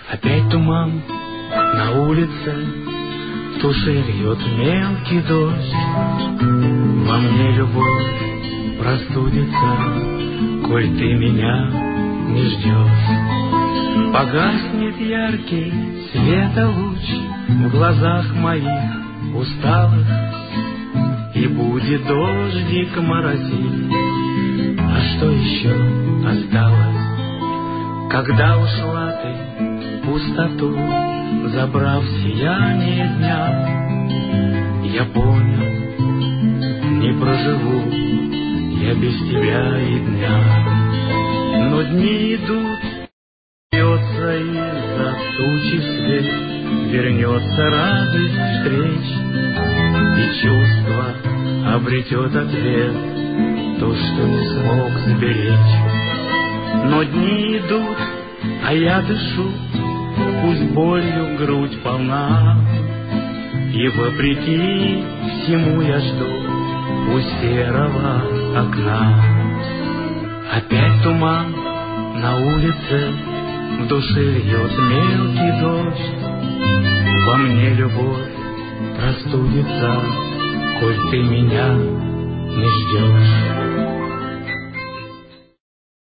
Опять туман на улице, в туши льет мелкий дождь. Во мне любовь простудится, коль ты меня не ждешь. Погаснет яркий светолуч в глазах моих усталых, и будет дождик моросить. А что еще осталось, когда ушла ты в пустоту, забрав сияние дня? Я понял, не проживу я без тебя и дня. Но дни идут, бьется из-за тучи свет, вернется радость встреч, и чувство обретет ответ, то, что не смог сберечь. Но дни идут, а я дышу, пусть болью грудь полна, и вопреки всему я жду у серого окна. Опять туман на улице, в душе льет мелкий дождь. Во мне любовь простудится, коль ты меня не ждешь.